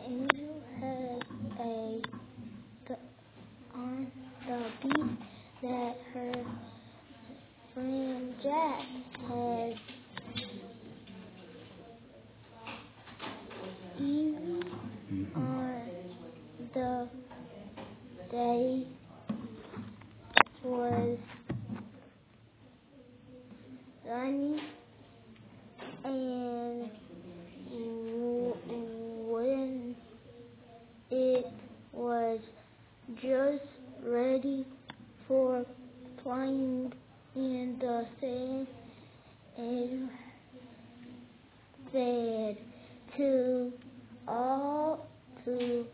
Angel had on the beat that her friend Jack had even on the day was sunny and when it was just ready for playing in the sand, and said to